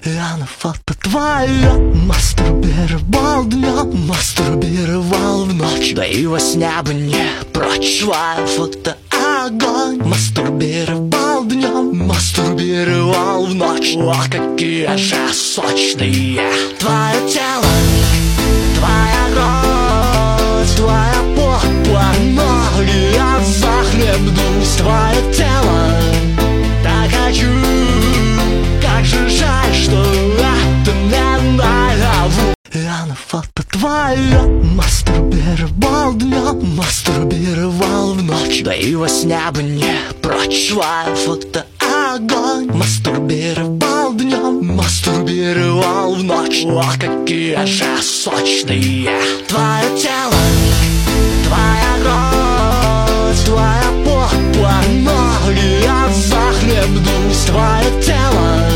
Я на фото твое мастурбировал днем, мастурбировал в ночь, да и во сне бы не прочь. Твое фото огонь, мастурбировал днем, мастурбировал в ночь. О, какие же сочные твое тело, твоя грудь, твоя попа, ноги, я захлебнусь. Твое тело, так хочу. Как же жаль, что это не наяву. Я на фото твое мастурбировал днем, мастурбировал в ночь, да и во сне бы не прочь. Твое фото огонь, мастурбировал днем, мастурбировал в ночь. О, какие же сочные твое тело, твоя грудь, твоя попа, ноги, я захлебнусь. Твое тело,